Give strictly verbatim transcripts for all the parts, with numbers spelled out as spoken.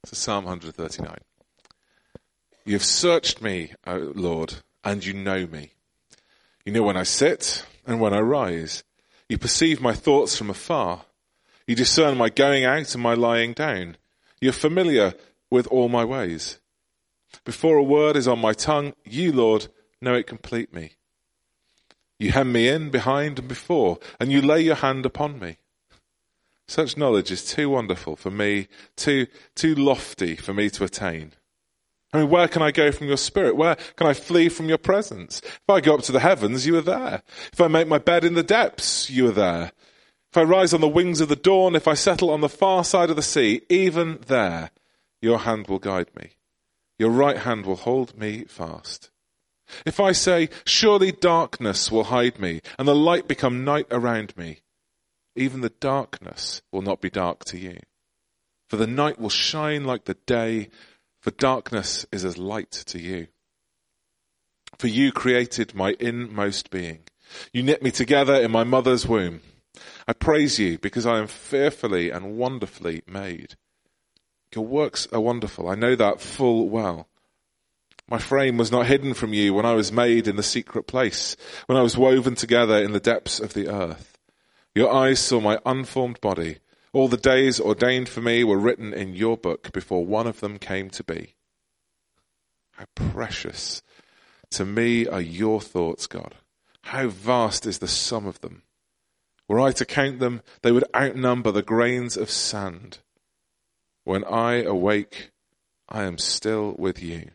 to Psalm one thirty-nine. You have searched me, O Lord, and you know me. You know when I sit and when I rise. You perceive my thoughts from afar. You discern my going out and my lying down. You are familiar with all my ways. Before a word is on my tongue, you, Lord, know it completely. You hem me in behind and before, and you lay your hand upon me. Such knowledge is too wonderful for me, too, too lofty for me to attain. I mean, where can I go from your spirit? Where can I flee from your presence? If I go up to the heavens, you are there. If I make my bed in the depths, you are there. If I rise on the wings of the dawn, if I settle on the far side of the sea, even there, your hand will guide me. Your right hand will hold me fast. If I say, surely darkness will hide me, and the light become night around me, even the darkness will not be dark to you. For the night will shine like the day, for darkness is as light to you. For you created my inmost being. You knit me together in my mother's womb. I praise you because I am fearfully and wonderfully made. Your works are wonderful. I know that full well. My frame was not hidden from you when I was made in the secret place, when I was woven together in the depths of the earth. Your eyes saw my unformed body. All the days ordained for me were written in your book before one of them came to be. How precious to me are your thoughts, God. How vast is the sum of them. Were I to count them, they would outnumber the grains of sand. When I awake, I am still with you.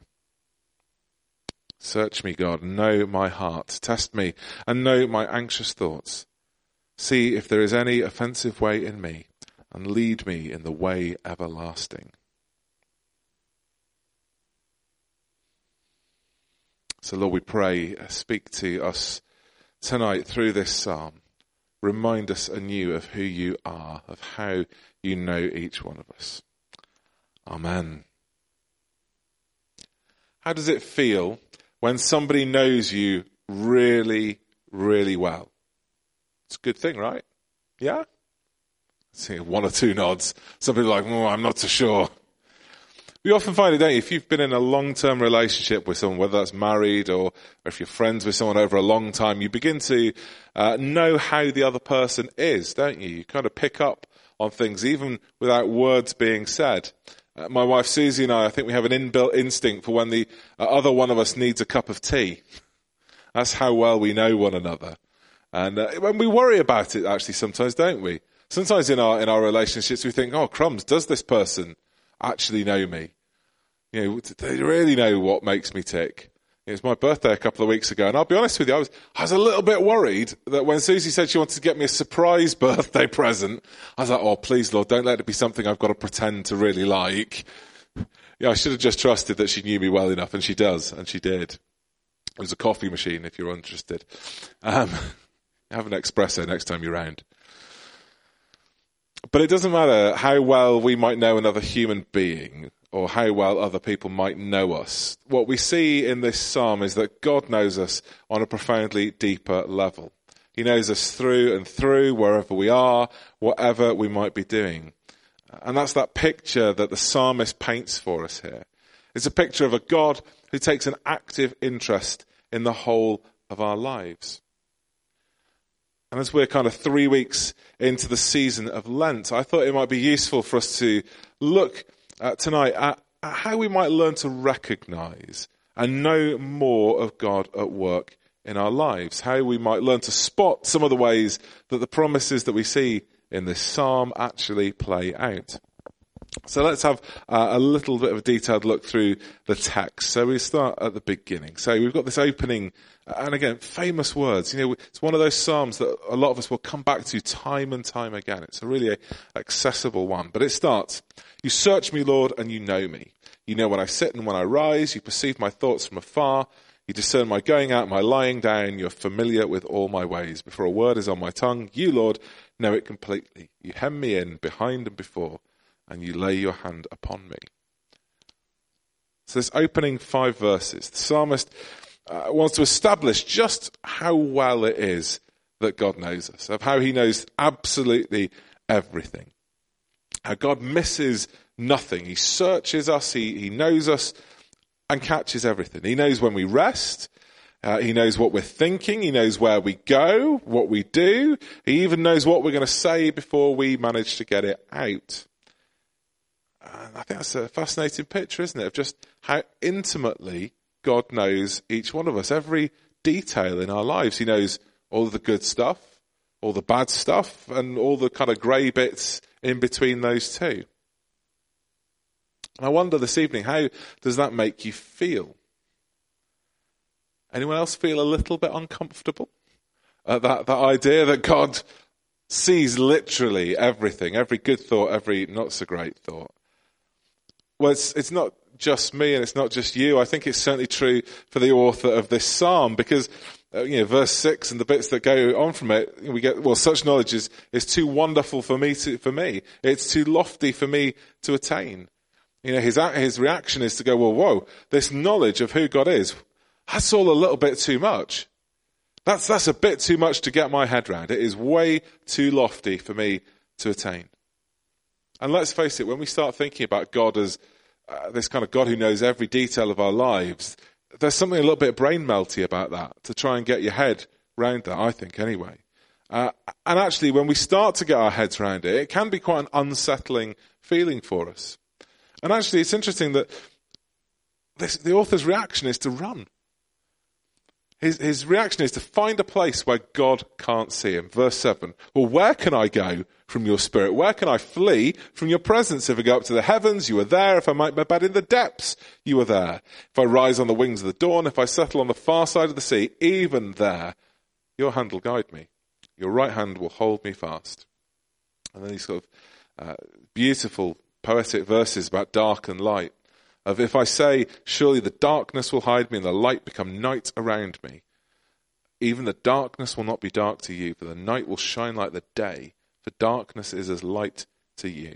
Search me, God, know my heart. Test me and know my anxious thoughts. See if there is any offensive way in me, and lead me in the way everlasting. So, Lord, we pray, speak to us tonight through this psalm. Remind us anew of who you are, of how you know each one of us. Amen. How does it feel when somebody knows you really, really well? It's a good thing, right? Yeah? See one or two nods. Some people are like, oh, I'm not so sure. We often find it, don't you? If you've been in a long-term relationship with someone, whether that's married or, or if you're friends with someone over a long time, you begin to uh, know how the other person is, don't you? You kind of pick up on things, even without words being said. Uh, my wife Susie and I, I think we have an inbuilt instinct for when the uh, other one of us needs a cup of tea. That's how well we know one another. And uh, when we worry about it, actually, sometimes, don't we? Sometimes in our in our relationships, we think, oh, crumbs, does this person actually know me? You know, do they really know what makes me tick? It was my birthday a couple of weeks ago, and I'll be honest with you, I was I was a little bit worried that when Susie said she wanted to get me a surprise birthday present, I was like, oh, please, Lord, don't let it be something I've got to pretend to really like. Yeah, I should have just trusted that she knew me well enough, and she does, and she did. It was a coffee machine, if you're interested. Um, have an espresso next time you're round. But it doesn't matter how well we might know another human being or how well other people might know us. What we see in this psalm is that God knows us on a profoundly deeper level. He knows us through and through, wherever we are, whatever we might be doing. And that's that picture that the psalmist paints for us here. It's a picture of a God who takes an active interest in the whole of our lives. And as we're kind of three weeks into the season of Lent, I thought it might be useful for us to look uh, tonight at, at how we might learn to recognize and know more of God at work in our lives, how we might learn to spot some of the ways that the promises that we see in this psalm actually play out. So let's have uh, a little bit of a detailed look through the text. So we start at the beginning. So we've got this opening, and again, famous words. You know, it's one of those psalms that a lot of us will come back to time and time again. It's a really accessible one. But it starts, you search me, Lord, and you know me. You know when I sit and when I rise. You perceive my thoughts from afar. You discern my going out, my lying down. You're familiar with all my ways. Before a word is on my tongue, you, Lord, know it completely. You hem me in behind and before, and you lay your hand upon me. So this opening five verses, the psalmist uh, wants to establish just how well it is that God knows us, of how he knows absolutely everything. How God misses nothing. He searches us, he, he knows us and catches everything. He knows when we rest. Uh, he knows what we're thinking. He knows where we go, what we do. He even knows what we're going to say before we manage to get it out. And I think that's a fascinating picture, isn't it, of just how intimately God knows each one of us, every detail in our lives. He knows all the good stuff, all the bad stuff, and all the kind of grey bits in between those two. And I wonder this evening, how does that make you feel? Anyone else feel a little bit uncomfortable? Uh, that, that idea that God sees literally everything, every good thought, every not so great thought. Well, it's, it's not just me and it's not just you. I think it's certainly true for the author of this psalm, because uh, you know, verse six and the bits that go on from it, we get, well, such knowledge is, is too wonderful for me to, for me. It's too lofty for me to attain. You know, his, his reaction is to go, well, whoa, this knowledge of who God is, that's all a little bit too much. That's, that's a bit too much to get my head round. It is way too lofty for me to attain. And let's face it, when we start thinking about God as uh, this kind of God who knows every detail of our lives, there's something a little bit brain melty about that, to try and get your head round that, I think, anyway. Uh, and actually, when we start to get our heads round it, it can be quite an unsettling feeling for us. And actually, it's interesting that this, the author's reaction is to run. His, his reaction is to find a place where God can't see him. Verse seven, well, where can I go from your spirit? Where can I flee from your presence? If I go up to the heavens, you are there. If I make my bed in the depths, you are there. If I rise on the wings of the dawn, if I settle on the far side of the sea, even there, your hand will guide me. Your right hand will hold me fast. And then these sort of uh, beautiful poetic verses about dark and light. Of if I say, surely the darkness will hide me and the light become night around me, even the darkness will not be dark to you, for the night will shine like the day, for darkness is as light to you.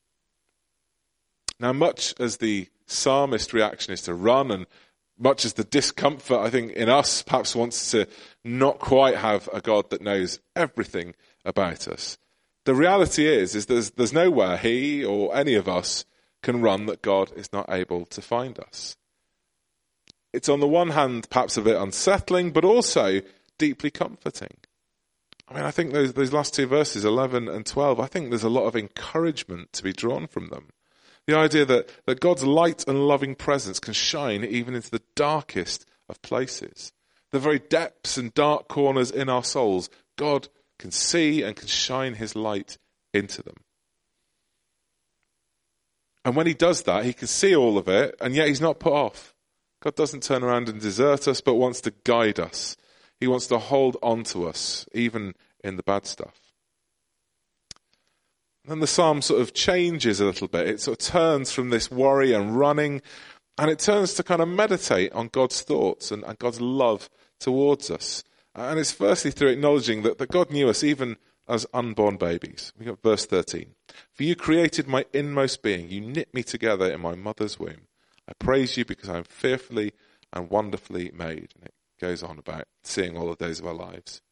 Now, much as the psalmist reaction is to run, and much as the discomfort, I think, in us perhaps wants to not quite have a God that knows everything about us, the reality is, is there's, there's nowhere he or any of us can run that God is not able to find us. It's on the one hand perhaps a bit unsettling, but also deeply comforting. I mean, I think those, those last two verses, eleven and twelve, I think there's a lot of encouragement to be drawn from them. The idea that, that God's light and loving presence can shine even into the darkest of places. The very depths and dark corners in our souls, God can see and can shine his light into them. And when he does that, he can see all of it, and yet he's not put off. God doesn't turn around and desert us, but wants to guide us. He wants to hold on to us, even in the bad stuff. And then the psalm sort of changes a little bit. It sort of turns from this worry and running, and it turns to kind of meditate on God's thoughts and, and God's love towards us. And it's firstly through acknowledging that, that God knew us even as unborn babies. We got verse thirteen. For you created my inmost being. You knit me together in my mother's womb. I praise you because I am fearfully and wonderfully made. And it goes on about seeing all the days of our lives.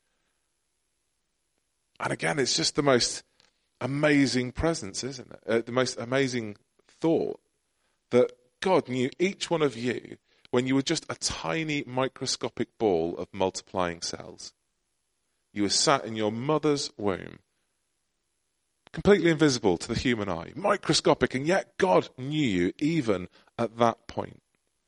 And again, it's just the most amazing presence, isn't it? Uh, the most amazing thought that God knew each one of you when you were just a tiny microscopic ball of multiplying cells. You were sat in your mother's womb, completely invisible to the human eye, microscopic, and yet God knew you even at that point.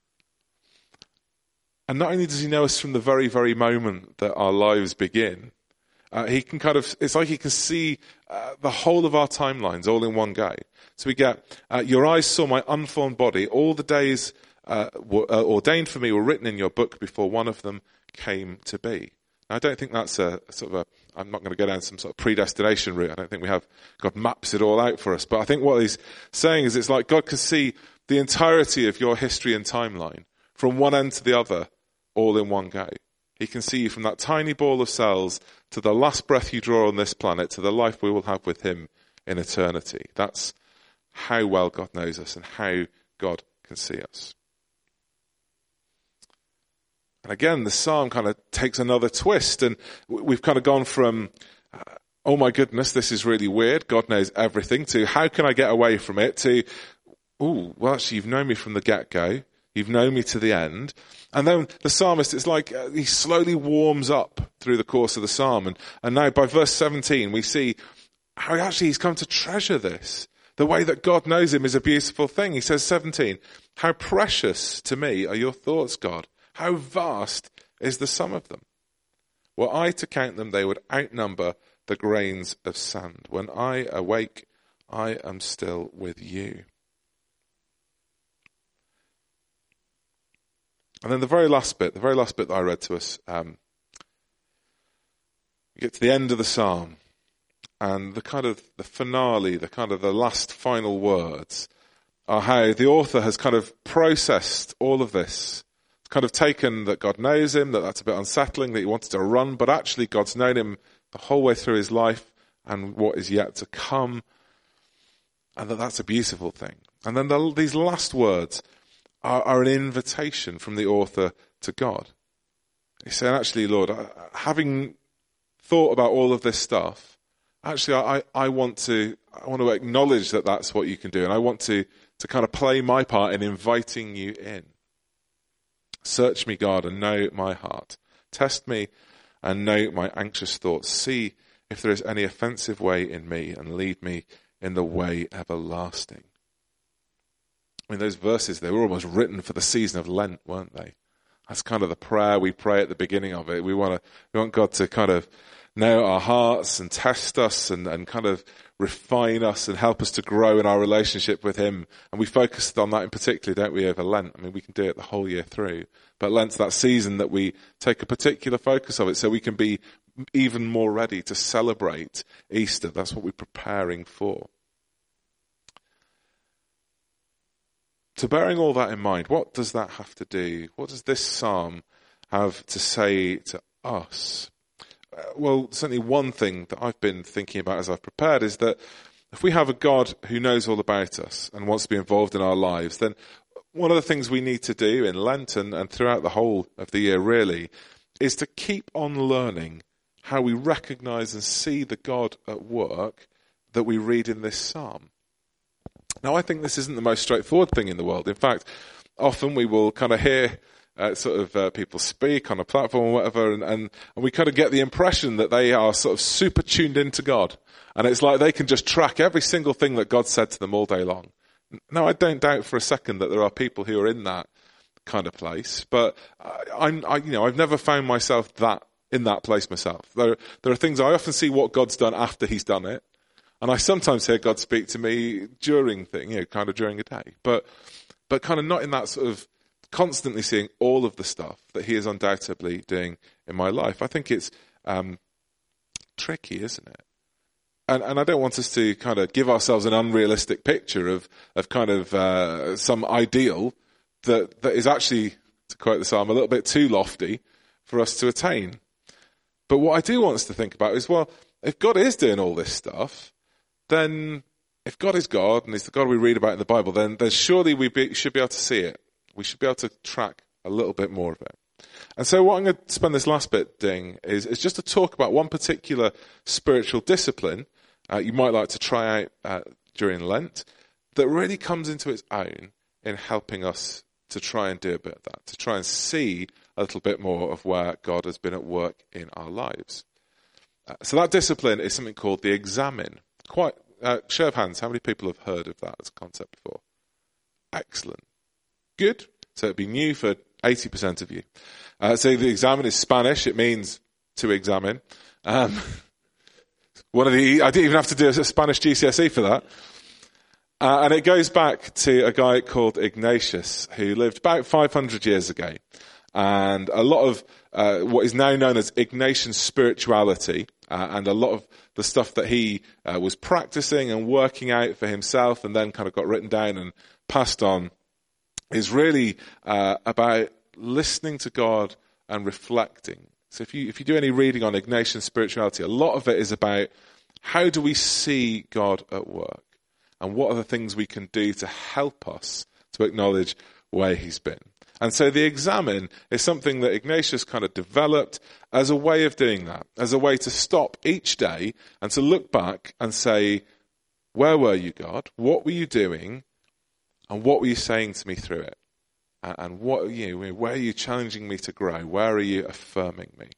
And not only does he know us from the very, very moment that our lives begin, uh, he can kind of, it's like he can see uh, the whole of our timelines all in one go. So we get, uh, your eyes saw my unformed body, all the days uh, were, uh, ordained for me were written in your book before one of them came to be. I don't think that's a sort of a, I'm not going to go down some sort of predestination route. I don't think we have, God maps it all out for us. But I think what he's saying is it's like God can see the entirety of your history and timeline from one end to the other, all in one go. He can see you from that tiny ball of cells to the last breath you draw on this planet, to the life we will have with him in eternity. That's how well God knows us and how God can see us. And again, the psalm kind of takes another twist, and we've kind of gone from uh, oh my goodness, this is really weird, God knows everything, to how can I get away from it, to, oh, well actually you've known me from the get-go, you've known me to the end. And then the psalmist, it's like uh, he slowly warms up through the course of the psalm. And, and now by verse seventeen, we see how actually he's come to treasure this. The way that God knows him is a beautiful thing. He says, seventeen, how precious to me are your thoughts, God. How vast is the sum of them. Were I to count them, they would outnumber the grains of sand. When I awake, I am still with you. And then the very last bit, the very last bit that I read to us, um, we get to the end of the psalm, and the kind of the finale, the kind of the last final words are how the author has kind of processed all of this. It's kind of taken that God knows him, that that's a bit unsettling, that he wanted to run, but actually God's known him the whole way through his life and what is yet to come, and that that's a beautiful thing. And then the, these last words Are, are an invitation from the author to God. He's saying, actually, Lord, having thought about all of this stuff, actually, I, I want to I want to acknowledge that that's what you can do, and I want to, to kind of play my part in inviting you in. Search me, God, and know my heart. Test me and know my anxious thoughts. See if there is any offensive way in me, and lead me in the way everlasting. I mean, those verses, they were almost written for the season of Lent, weren't they? That's kind of the prayer we pray at the beginning of it. We want to, we want God to kind of know our hearts and test us and, and kind of refine us and help us to grow in our relationship with him. And we focus on that in particular, don't we, over Lent? I mean, we can do it the whole year through. But Lent's that season that we take a particular focus of it so we can be even more ready to celebrate Easter. That's what we're preparing for. So bearing all that in mind, what does that have to do? What does this psalm have to say to us? Uh, well, certainly one thing that I've been thinking about as I've prepared is that if we have a God who knows all about us and wants to be involved in our lives, then one of the things we need to do in Lent and, and throughout the whole of the year really is to keep on learning how we recognise and see the God at work that we read in this psalm. Now, I think this isn't the most straightforward thing in the world. In fact, often we will kind of hear uh, sort of uh, people speak on a platform or whatever, and, and, and we kind of get the impression that they are sort of super tuned into God. And it's like they can just track every single thing that God said to them all day long. Now, I don't doubt for a second that there are people who are in that kind of place, but I, I'm, I, you know, I've never found myself that in that place myself. There, there are things I often see what God's done after he's done it. And I sometimes hear God speak to me during thing, you know, kind of during a day, but, but kind of not in that sort of constantly seeing all of the stuff that he is undoubtedly doing in my life. I think it's, um, tricky, isn't it? And, and I don't want us to kind of give ourselves an unrealistic picture of, of kind of, uh, some ideal that, that is actually, to quote the psalm, a little bit too lofty for us to attain. But what I do want us to think about is, well, if God is doing all this stuff, then if God is God and he's the God we read about in the Bible, then, then surely we be, should be able to see it. We should be able to track a little bit more of it. And so what I'm going to spend this last bit doing is, is just to talk about one particular spiritual discipline uh, you might like to try out uh, during Lent that really comes into its own in helping us to try and do a bit of that, to try and see a little bit more of where God has been at work in our lives. Uh, so that discipline is something called the examine. Quite, uh, show of hands, how many people have heard of that as a concept before? Excellent. Good. So it'd be new for eighty percent of you. Uh, so the examine is Spanish. It means to examine. Um, one of the, I didn't even have to do a Spanish G C S E for that. Uh, and it goes back to a guy called Ignatius who lived about five hundred years ago. And a lot of uh, what is now known as Ignatian spirituality uh, and a lot of the stuff that he uh, was practicing and working out for himself and then kind of got written down and passed on is really uh, about listening to God and reflecting. So if you if you do any reading on Ignatian spirituality, a lot of it is about how do we see God at work and what are the things we can do to help us to acknowledge where he's been. And so the examine is something that Ignatius kind of developed as a way of doing that, as a way to stop each day and to look back and say, where were you, God? What were you doing? And what were you saying to me through it? And what, you know, where are you challenging me to grow? Where are you affirming me?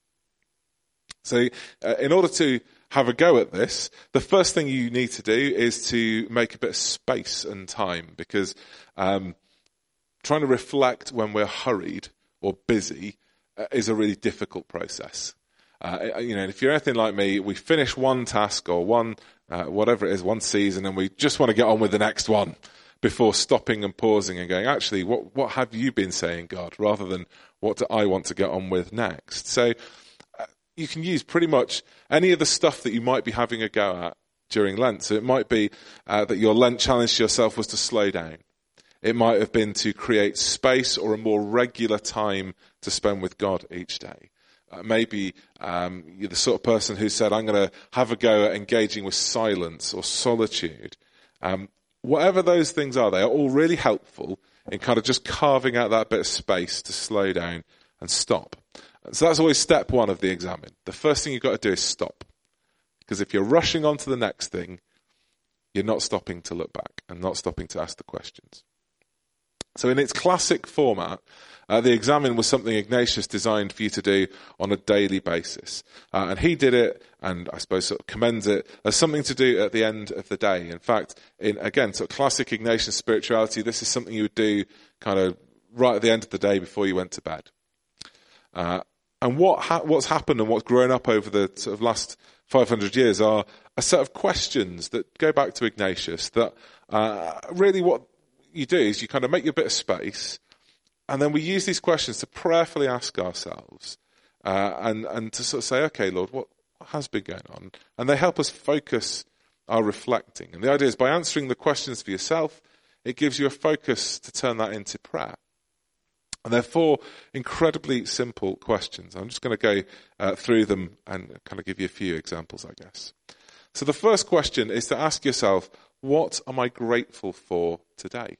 So uh, in order to have a go at this, the first thing you need to do is to make a bit of space and time, because um, trying to reflect when we're hurried or busy uh, is a really difficult process. Uh, you know, if you're anything like me, we finish one task or one, uh, whatever it is, one season, and we just want to get on with the next one before stopping and pausing and going, actually, what, what have you been saying, God, rather than what do I want to get on with next? So uh, you can use pretty much any of the stuff that you might be having a go at during Lent. So it might be uh, that your Lent challenge to yourself was to slow down. It might have been to create space or a more regular time to spend with God each day. Uh, maybe um, you're the sort of person who said, I'm going to have a go at engaging with silence or solitude. Um, whatever those things are, they are all really helpful in kind of just carving out that bit of space to slow down and stop. So that's always step one of the examine. The first thing you've got to do is stop. Because if you're rushing on to the next thing, you're not stopping to look back and not stopping to ask the questions. So in its classic format, uh, the examine was something Ignatius designed for you to do on a daily basis. Uh, and he did it, and I suppose sort of commends it, as something to do at the end of the day. In fact, in again, sort of classic Ignatian spirituality, this is something you would do kind of right at the end of the day before you went to bed. Uh, and what ha- what's happened and what's grown up over the sort of last five hundred years are a set of questions that go back to Ignatius that uh, really what you do is you kind of make your bit of space, and then we use these questions to prayerfully ask ourselves uh, and, and to sort of say, okay, Lord, what has been going on? And they help us focus our reflecting. And the idea is by answering the questions for yourself, it gives you a focus to turn that into prayer. And they're four incredibly simple questions. I'm just going to go uh, through them and kind of give you a few examples, I guess. So the first question is to ask yourself, what am I grateful for today?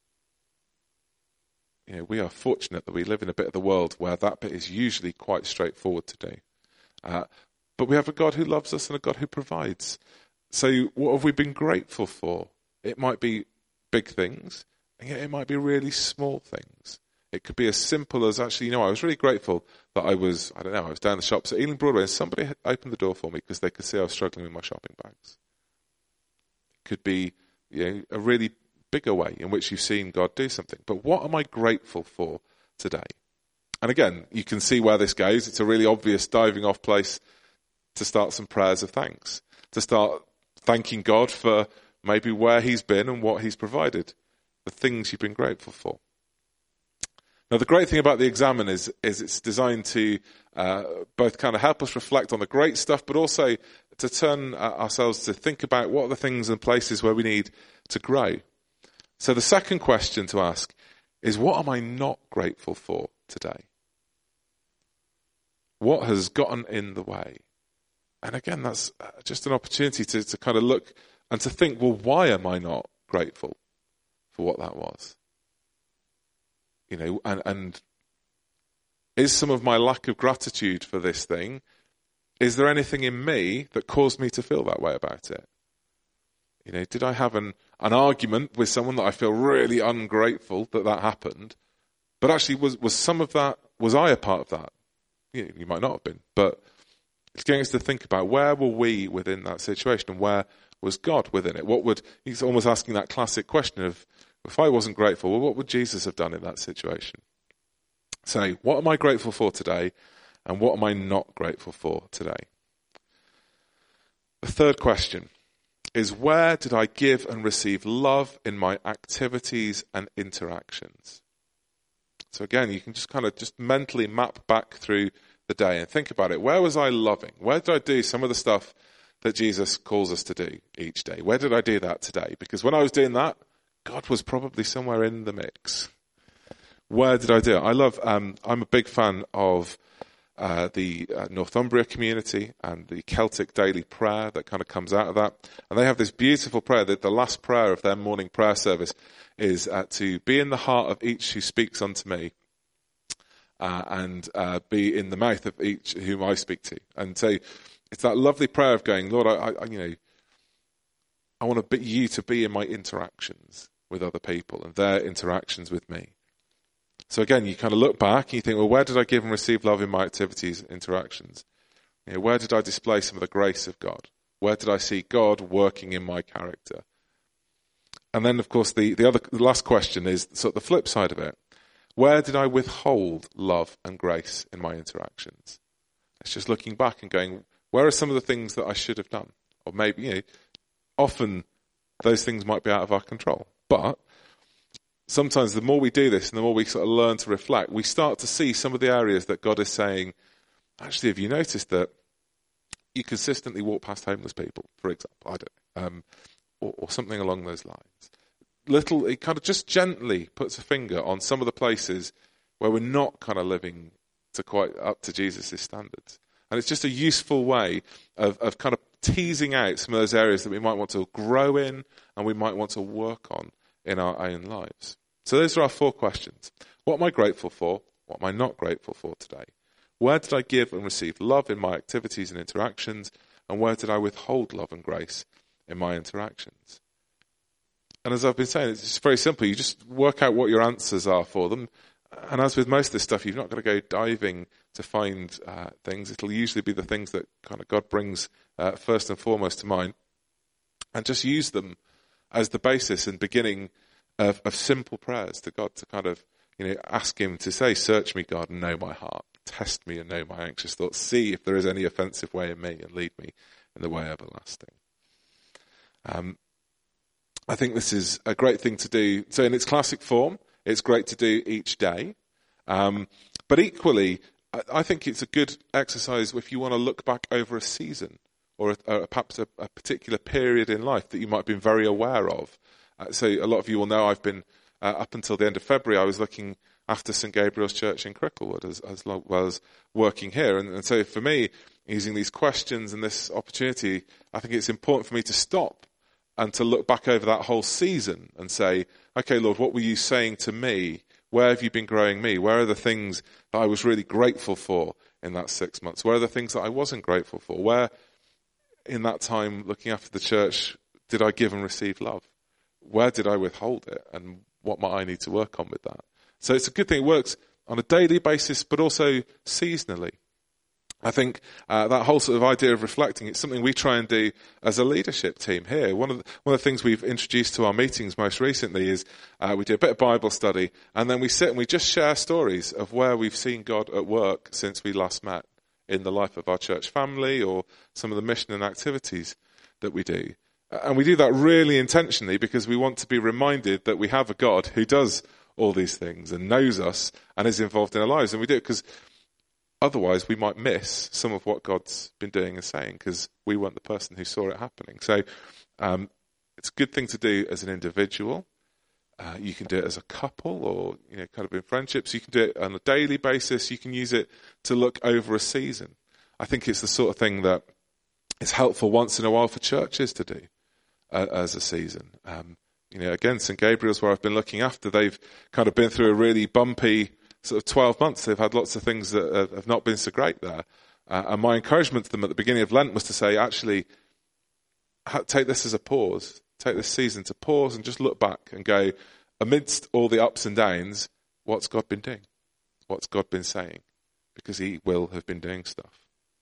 You know, we are fortunate that we live in a bit of the world where that bit is usually quite straightforward to do. Uh, but we have a God who loves us and a God who provides. So what have we been grateful for? It might be big things, and yet it might be really small things. It could be as simple as, actually, you know, I was really grateful that I was, I don't know, I was down the shops at Ealing Broadway and somebody had opened the door for me because they could see I was struggling with my shopping bags. It could be, you know, a really bigger way in which you've seen God do something. But what am I grateful for today? And again, you can see where this goes. It's a really obvious diving off place to start some prayers of thanks, to start thanking God for maybe where he's been and what he's provided, the things you've been grateful for. Now, the great thing about the examine is, is it's designed to uh, both kind of help us reflect on the great stuff, but also to turn uh, ourselves to think about what are the things and places where we need to grow. So the second question to ask is, what am I not grateful for today? What has gotten in the way? And again, that's just an opportunity to, to kind of look and to think, well, why am I not grateful for what that was? You know, and, and is some of my lack of gratitude for this thing, is there anything in me that caused me to feel that way about it? You know, did I have an, an argument with someone that I feel really ungrateful that that happened? But actually, was, was some of that, was I a part of that? You know, you might not have been, but it's getting us to think about where were we within that situation and where was God within it? What would, he's almost asking that classic question of, if I wasn't grateful, well, what would Jesus have done in that situation? So, what am I grateful for today, and what am I not grateful for today? The third question is, where did I give and receive love in my activities and interactions? So again, you can just kind of just mentally map back through the day and think about it. Where was I loving? Where did I do some of the stuff that Jesus calls us to do each day? Where did I do that today? Because when I was doing that, God was probably somewhere in the mix. Where did I do it? I love, um, I'm a big fan of uh, the uh, Northumbria community and the Celtic daily prayer that kind of comes out of that. And they have this beautiful prayer that the last prayer of their morning prayer service is uh, to be in the heart of each who speaks unto me, uh, and uh, be in the mouth of each whom I speak to. And so it's that lovely prayer of going, Lord, I, I you know, I want to be, you to be in my interactions with other people and their interactions with me. So again, you kind of look back and you think, well, where did I give and receive love in my activities, interactions? You know, where did I display some of the grace of God? Where did I see God working in my character? And then, of course, the, the other the last question is sort of the flip side of it. Where did I withhold love and grace in my interactions? It's just looking back and going, where are some of the things that I should have done? Or maybe, you know, often those things might be out of our control. But sometimes the more we do this and the more we sort of learn to reflect, we start to see some of the areas that God is saying, actually, have you noticed that you consistently walk past homeless people, for example, I don't know, um, or, or something along those lines. Little, it kind of just gently puts a finger on some of the places where we're not kind of living to quite up to Jesus' standards. And it's just a useful way of, of kind of teasing out some of those areas that we might want to grow in and we might want to work on in our own lives. So those are our four questions. What am I grateful for? What am I not grateful for today? Where did I give and receive love in my activities and interactions? And where did I withhold love and grace in my interactions? And as I've been saying, it's just very simple. You just work out what your answers are for them. And as with most of this stuff, you've not got to go diving to find uh, things. It'll usually be the things that kind of God brings uh, first and foremost to mind. And just use them as the basis and beginning of, of simple prayers to God to kind of, you know, ask him to say, search me, God, and know my heart. Test me and know my anxious thoughts. See if there is any offensive way in me and lead me in the way everlasting. Um, I think this is a great thing to do. So in its classic form, it's great to do each day. Um, but equally, I, I think it's a good exercise if you want to look back over a season or a, a, perhaps a, a particular period in life that you might have been very aware of. Uh, so a lot of you will know I've been, uh, up until the end of February, I was looking after St Gabriel's Church in Cricklewood as, as well as working here. And, and so for me, using these questions and this opportunity, I think it's important for me to stop and to look back over that whole season and say, okay, Lord, what were you saying to me? Where have you been growing me? Where are the things that I was really grateful for in that six months? Where are the things that I wasn't grateful for? Where in that time looking after the church did I give and receive love? Where did I withhold it? And what might I need to work on with that? So it's a good thing. It works on a daily basis, but also seasonally. I think uh, that whole sort of idea of reflecting, it's something we try and do as a leadership team here. One of the, one of the things we've introduced to our meetings most recently is uh, we do a bit of Bible study, and then we sit and we just share stories of where we've seen God at work since we last met in the life of our church family or some of the mission and activities that we do. And we do that really intentionally because we want to be reminded that we have a God who does all these things and knows us and is involved in our lives. And we do it because otherwise we might miss some of what God's been doing and saying because we weren't the person who saw it happening. So um, it's a good thing to do as an individual. Uh, you can do it as a couple or, you know, kind of in friendships. You can do it on a daily basis. You can use it to look over a season. I think it's the sort of thing that is helpful once in a while for churches to do uh, as a season. Um, you know, again, St Gabriel's, where I've been looking after, they've kind of been through a really bumpy sort of twelve months. They've had lots of things that have not been so great there. Uh, and my encouragement to them at the beginning of Lent was to say, actually, take this as a pause. Take this season to pause and just look back and go, amidst all the ups and downs, what's God been doing? What's God been saying? Because he will have been doing stuff.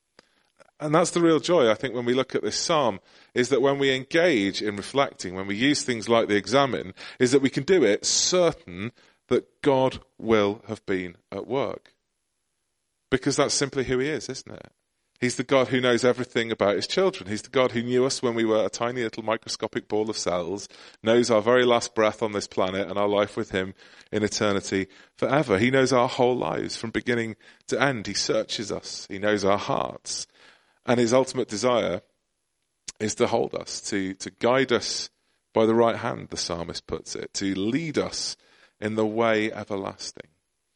And that's the real joy, I think, when we look at this psalm, is that when we engage in reflecting, when we use things like the examine, is that we can do it certain that God will have been at work. Because that's simply who he is, isn't it? He's the God who knows everything about his children. He's the God who knew us when we were a tiny little microscopic ball of cells, knows our very last breath on this planet and our life with him in eternity forever. He knows our whole lives from beginning to end. He searches us. He knows our hearts. And his ultimate desire is to hold us, to, to guide us by the right hand, the psalmist puts it, to lead us in the way everlasting.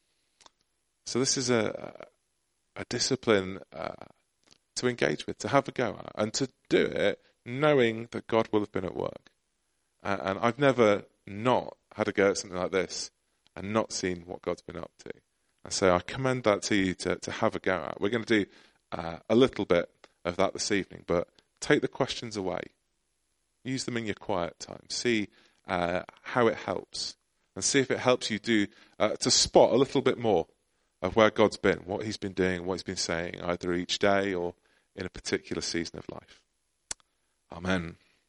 So this is a, a discipline uh, to engage with, to have a go at, and to do it knowing that God will have been at work. And, and I've never not had a go at something like this and not seen what God's been up to. And so I commend that to you to, to have a go at. We're going to do uh, a little bit of that this evening, but take the questions away. Use them in your quiet time. See uh, how it helps. And see if it helps you do uh, to spot a little bit more of where God's been, what he's been doing, what he's been saying, either each day or in a particular season of life. Amen.